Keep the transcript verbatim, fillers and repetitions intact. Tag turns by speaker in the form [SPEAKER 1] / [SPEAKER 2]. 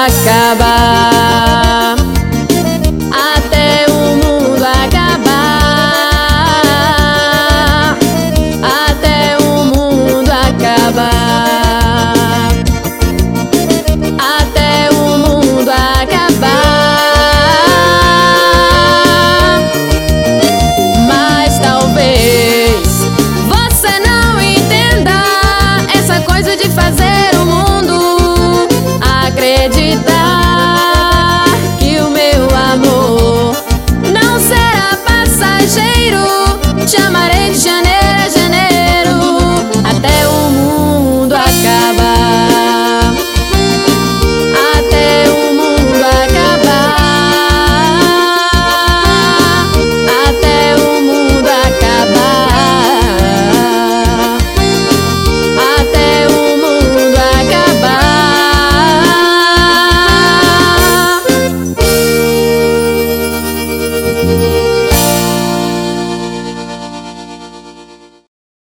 [SPEAKER 1] acabar, até o mundo acabar, até o mundo acabar, até o mundo acabar. Mas talvez você não entenda essa coisa de fazer o mundo acreditar que o meu amor não será passageiro. Te amarei de janeiro